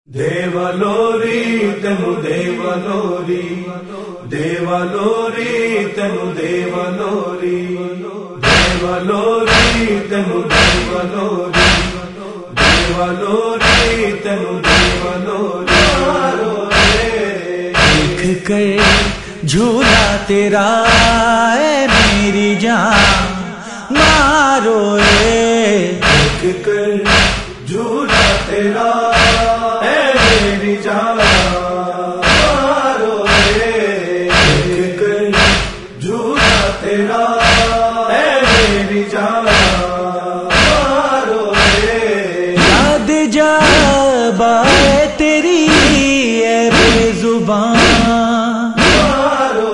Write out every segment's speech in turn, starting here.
ದೇವಲೋರಿ ತನು ದೇವಲೋರಿ ದೇವಲೋರಿ ತನು ದೇವಲೋರಿ ದೇವಲೋರಿ ತನು ದೇವಲೋರಿ ದೇವಲೋರಿ ತನು ದೇವಲೋರಿ देख कर झूला तेरा है मेरी जान मारो देख कर झूला तेरा है मेरी जान मारो देख कर झूला तेरा है मेरी जान मारो याद जब आए तेरी है बेजुबान मारो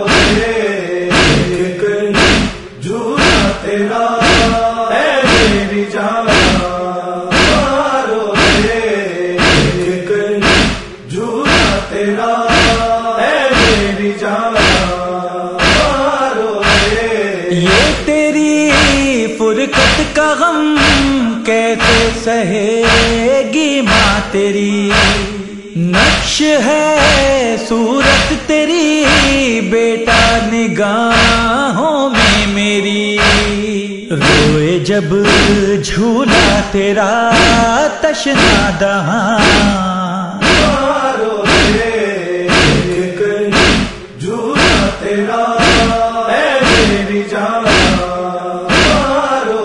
देख कर झूला तेरा है मेरी जान मारो देख कर झूला तेरा है मेरी जान मारो ये तेरी फुरकत का गम कैसे सहेगी माँ तेरी नक्श है सूरत तेरी बेटा निगाहों में मेरी रोए जब झूला तेरा तशना दहां मारो देख कर झूला तेरा है मेरी जान मारो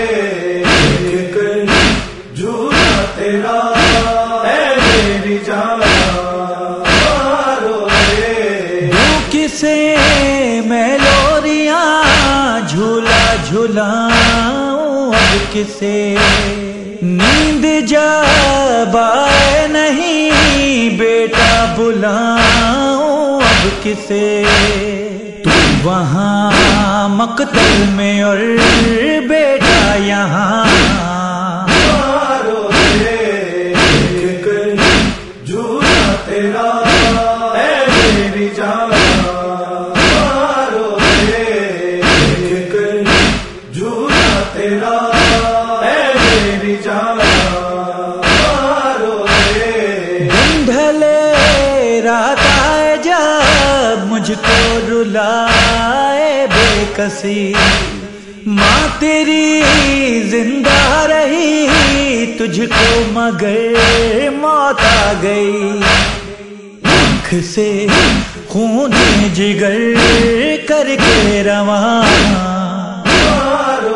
देख कर झूला तेरा है मेरी जान मारो किसे मैं लोरियां झूला झूलाऊं अब किसे नींद जब आए नहीं बेटा बुलाऊं अब किसे तू वहाँ मकतल में और बेटा यहाँ मारो देख कर झूला तेरा है मेरी जान मारो देख कर झूला तेरा है मेरी जान मारो ढले रात आए जब मुझको रुलाए बेकसी माँ तेरी जिंदा रही तुझको मगर मौत आ गई आँख से खून जिगर करके रवाना मारो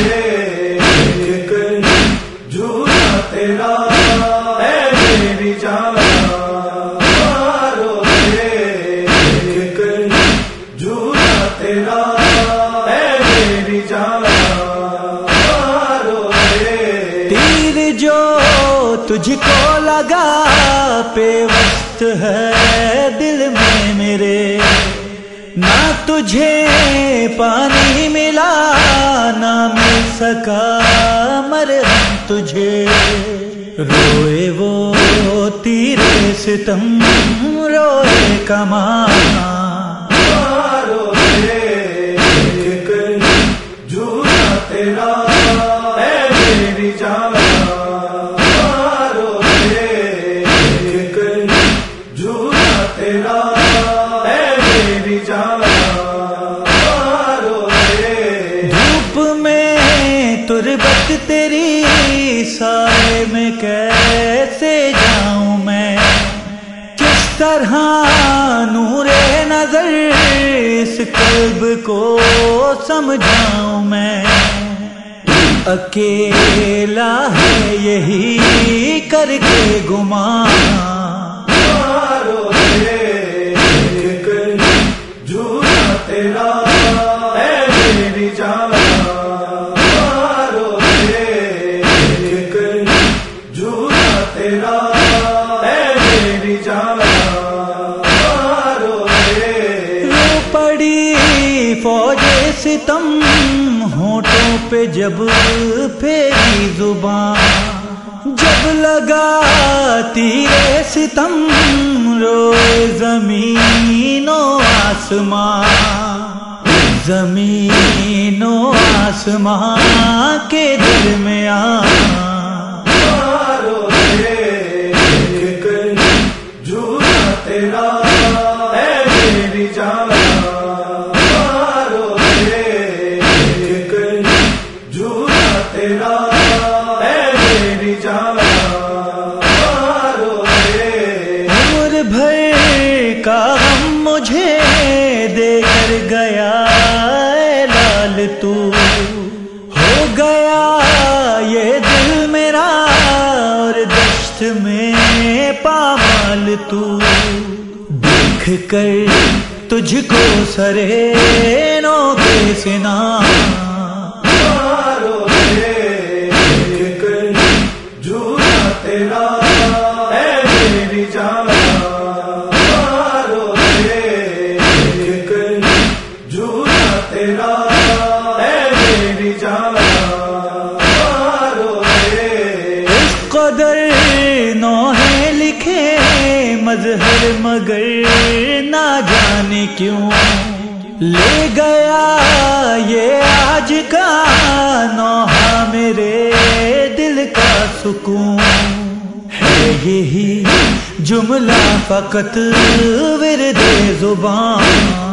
देख कर झूला तेरा है मेरी जान मारो देख कर झूला तेरा है मेरी जान मारो तीर जो तुझको लगा पेवस्त है दिल में मेरे ना तुझे पानी मिला ना मिल सका मरहम तुझे रोए वो तीरे सितम रोए कमाना मारो देख कर झूला तेरा है मेरी जान मारो देख कर झूला तेरा है मेरी जान मारो धूप में तुरबत तेरी साए में कैसे जाऊं मैं किस तरह नूरे नजर इस कल्ब को समझाऊं मैं अकेला है यही करके गुमान मारो देख कर झूला तेरा है मेरी जान मारो देख कर झूला तेरा है मेरी जान मारो रो पड़ी फौजे सितम होठों पे जब फेरी जुबान जब लगा तीरे सितम रोए जमीनो आसमां जमीनो आसमां के दिल में आ मारो देख कर کا غم مجھے دے کر گیا اے لال تو، ہو گیا یہ دل میرا اور دشت میں پامال تو، دیکھ کر تجھ کو سرے نو کے سنا مارو رے دیکھ کر جھوٹا تیرا اے میری جان، مارو رے دیکھ کر جھوٹا تیرا اے میری جان، مارو رے اس قدر نوحے لکھے مظہر مگر نہ جانے کیوں لے گیا یہ آج کا نوحہ میرے دل کا سکون، ہے یہی جملہ فقط ورد زبان